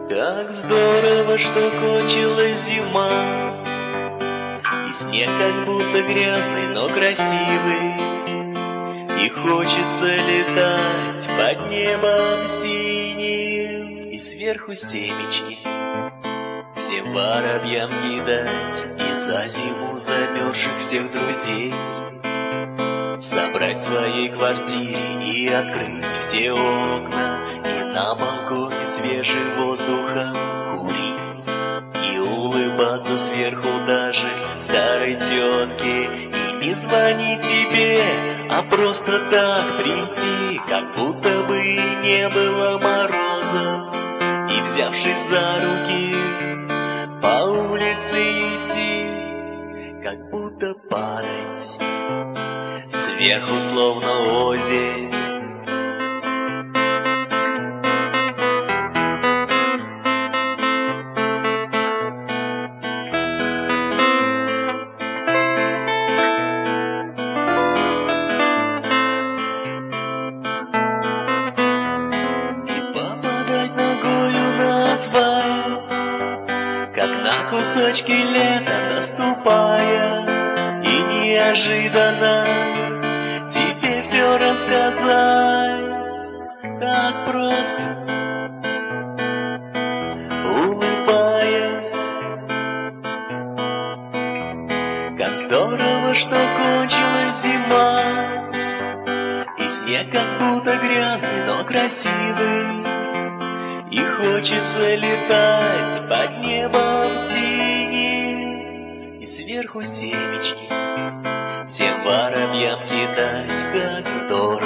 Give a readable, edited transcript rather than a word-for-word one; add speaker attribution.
Speaker 1: Как здорово, что кончилась зима, и снег как будто грязный, но красивый, и хочется летать под небом синим, и сверху семечки всем воробьям кидать, и за зиму замерзших всех друзей собрать в своей квартире и открыть все окна, и на балконе свежим воздухом курить, и улыбаться сверху даже старой тетке, и не звонить тебе, а просто так прийти, как будто бы и не было мороза, и, взявшись за руки, по улице идти, как будто падать сверху, словно озерь. И попадать ногою на асфальт, как на кусочки лета наступая, и неожиданно тебе все рассказать, так просто, улыбаясь. Как здорово, что кончилась зима, и снег как будто грязный, но красивый, и хочется летать под небом синим, и сверху семечки всем воробьям кидать, как здорово.